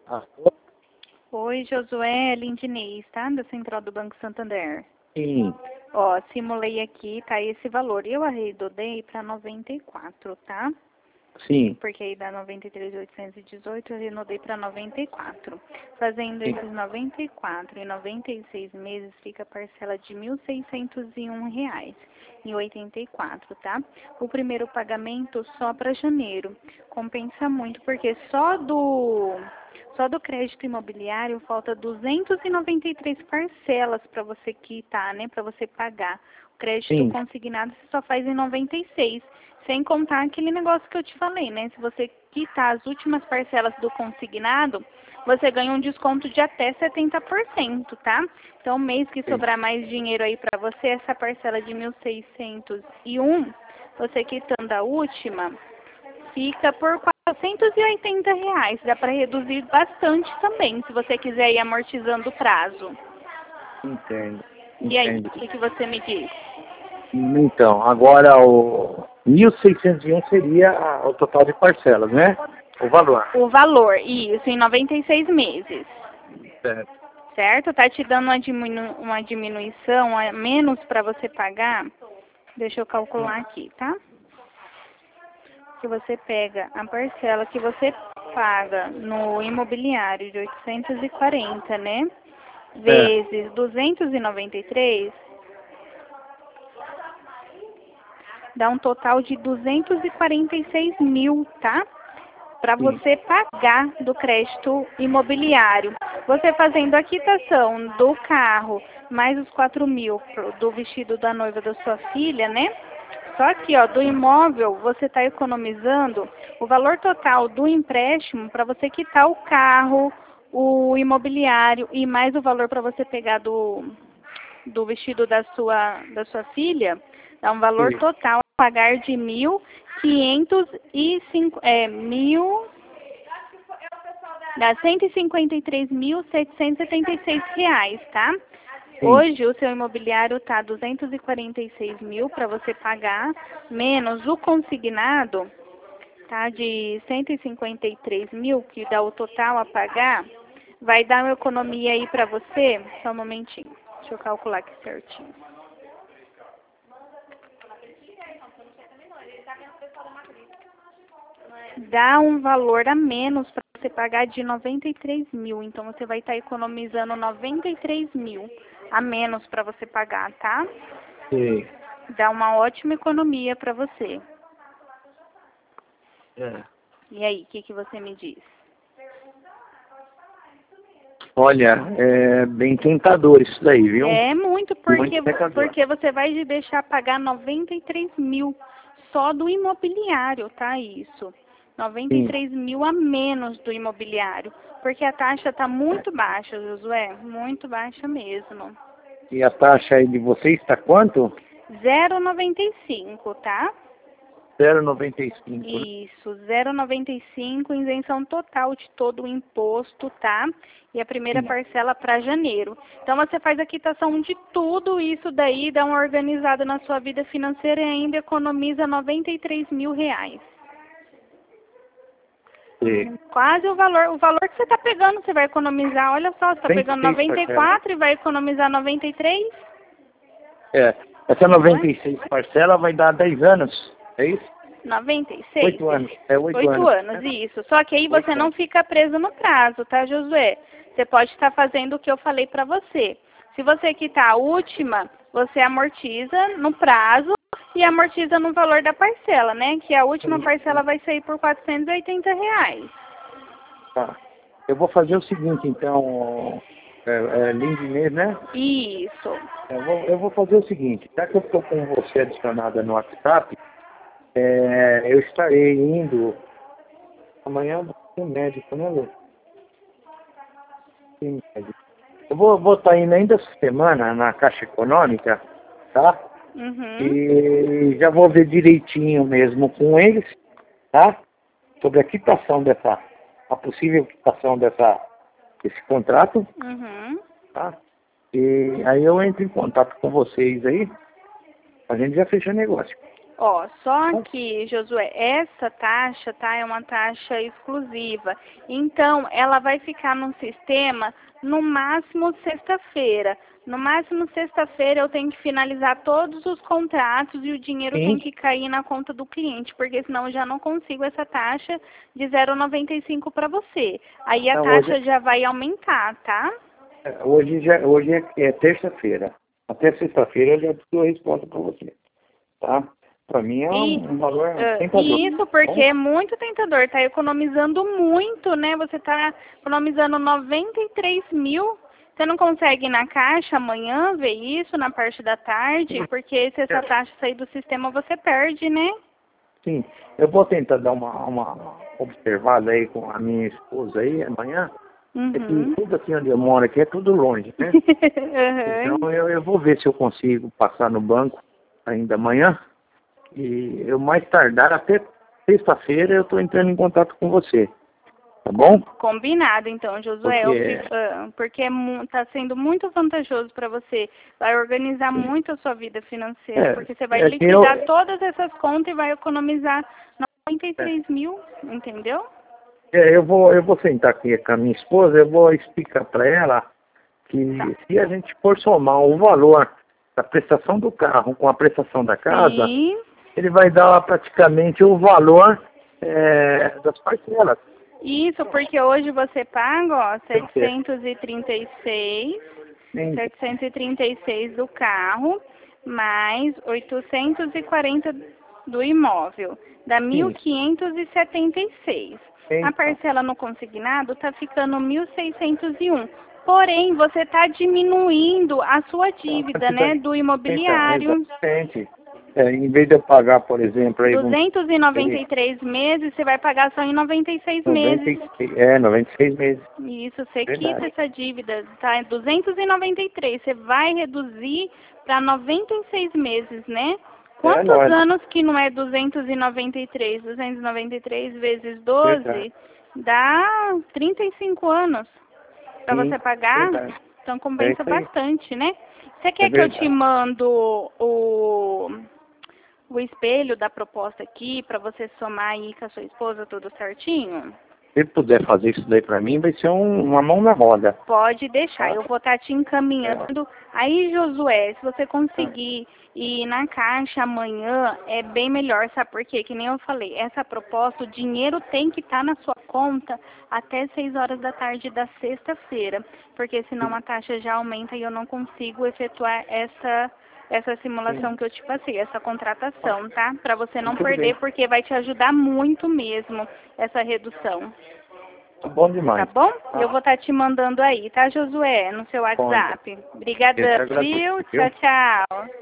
Ah, Oi, Josué, Lindinês, tá? Da Central do Banco Santander. sim, Ó, simulei aqui, tá esse valor. Eu arredondei para 94, tá? sim, Porque aí dá 93.818, eu arredondei para 94. Fazendo sim. esses 94 e 96 meses, fica a parcela de R$ 1.601,84, tá? O primeiro pagamento só para janeiro. Compensa muito, porque só do crédito imobiliário falta 293 parcelas para você quitar, né? Para você pagar. O crédito Sim. consignado você só faz em 96. Sem contar aquele negócio que eu te falei, né? Se você quitar as últimas parcelas do consignado, você ganha um desconto de até 70%, tá? Então, mês que Sim. sobrar mais dinheiro aí para você, essa parcela de 1.601, você quitando a última, fica por R$ 480. Dá para reduzir bastante também, se você quiser ir amortizando o prazo. Entendo, E aí, entendo. o que você me diz? Então, agora o 1.601 seria o total de parcelas, né? O valor. O valor, isso, em 96 meses. Certo. Certo? Tá te dando uma diminuição a menos para você pagar? Deixa eu calcular aqui, tá? Que você pega a parcela que você paga no imobiliário de 840, né? É, Vezes 293, dá um total de 246 mil, tá? Para sim, você pagar do crédito imobiliário. Você fazendo a quitação do carro, mais os 4 mil do vestido da noiva da sua filha, né? Só que, ó, do imóvel, você está economizando o valor total do empréstimo para você quitar o carro, o imobiliário e mais o valor para você pegar do vestido da sua filha, dá um valor sim. total a pagar de 1.505, dá R$ 153.776, tá? Sim. Hoje o seu imobiliário tá 246 mil para você pagar, menos o consignado, tá? De 153 mil, que dá o total a pagar, vai dar uma economia aí para você, só um momentinho, deixa eu calcular aqui certinho. Dá um valor a menos para você pagar de 93 mil. Então, você vai estar economizando 93 mil a menos para você pagar, tá? Sim. Dá uma ótima economia para você. É. E aí, o que você me diz? Olha, é bem tentador isso daí, viu? É muito, Muito tentador. porque você vai deixar pagar 93 mil só do imobiliário, tá? Isso. Sim. 93 mil a menos do imobiliário. Porque a taxa está muito baixa, Josué. Muito baixa mesmo. E a taxa aí de vocês está quanto? 0,95, tá? 0,95, né? Isso, 0,95, isenção total de todo o imposto, tá? E a primeira Sim. parcela para janeiro. Então você faz a quitação de tudo isso daí, dá uma organizada na sua vida financeira e ainda economiza R$ 93 mil. Sim. Quase o valor que você está pegando, você vai economizar. Olha só, você está pegando 106 parcelas. 94 e vai economizar 93, É. Essa não é? 96 parcela vai dar 10 anos. É isso? 96. 8 anos. É 8 8 anos. anos, Né? isso. Só que aí 8 você não anos. fica preso no prazo, tá, Josué? Você pode estar fazendo o que eu falei para você. Se você quitar a última, você amortiza no prazo e amortiza no valor da parcela, né? Que a última parcela vai sair por R$ 480. Tá. Eu vou fazer o seguinte, então, Lindinês, né? Isso. Eu vou fazer o seguinte, já que eu estou com você adicionada no WhatsApp, eu estarei indo amanhã no médico, né, Lu? Sim, médico. Eu vou estar indo ainda essa semana na Caixa Econômica, tá? Uhum. E já vou ver direitinho mesmo com eles, tá? Sobre a possível quitação desse contrato, Uhum. tá? E aí eu entro em contato com vocês aí, a gente já fechou o negócio. Ó, só que, Josué, essa taxa, tá, é uma taxa exclusiva. Então, ela vai ficar no sistema no máximo sexta-feira. No máximo sexta-feira eu tenho que finalizar todos os contratos e o dinheiro Sim. tem que cair na conta do cliente, porque senão eu já não consigo essa taxa de 0,95 para você. Aí a Não, taxa já vai aumentar, tá? hoje é terça-feira. Até sexta-feira eu já dou a resposta para você. Tá? Para mim é um valor tentador. Isso porque é muito tentador, tá economizando muito, né? Você tá economizando 93 mil. Você não consegue ir na caixa amanhã ver isso na parte da tarde? Porque se essa taxa sair do sistema, você perde, né? Sim, eu vou tentar dar uma observada aí com a minha esposa aí amanhã. É que tudo aqui onde eu moro aqui é tudo longe, né? Então eu vou ver se eu consigo passar no banco ainda amanhã. E eu mais tardar até sexta-feira eu estou entrando em contato com você. Tá bom? Combinado, então, Josué. Porque tá sendo muito vantajoso para você. Vai organizar muito a sua vida financeira, porque você vai liquidar todas essas contas e vai economizar 93 mil, entendeu? Eu vou sentar aqui com a minha esposa, eu vou explicar para ela que se a gente for somar o valor da prestação do carro com a prestação da casa, sim, ele vai dar praticamente o valor das parcelas. Isso, porque hoje você paga, ó, 736 do carro, mais 840 do imóvel, dá 1.576. A parcela no consignado está ficando 1.601. Porém, você está diminuindo a sua dívida, né, do imobiliário. Exatamente. Em vez de eu pagar, por exemplo... Aí, 293 meses, você vai pagar só em 96 meses. 96 meses. Isso, você quita essa dívida, tá? 293, você vai reduzir para 96 meses, né? Quantos anos que não é 293? 293 vezes 12 dá 35 anos para você pagar. Então compensa bastante, né? Você quer que eu te mando o espelho da proposta aqui para você somar aí com a sua esposa tudo certinho? Se ele puder fazer isso daí para mim, vai ser uma mão na roda. Pode deixar, eu vou estar te encaminhando. Aí, Josué, se você conseguir ir na caixa amanhã, é bem melhor, sabe por quê? Que nem eu falei, essa proposta, o dinheiro tem que estar na sua conta até 6 horas da tarde da sexta-feira, porque senão a taxa já aumenta e eu não consigo efetuar essa simulação que eu te passei, essa contratação, tá? Para você não perder, porque vai te ajudar muito mesmo essa redução. Tá bom demais. Tá bom? Eu vou estar te mandando aí, tá, Josué? No seu WhatsApp. Obrigadão, viu? Tchau, tchau.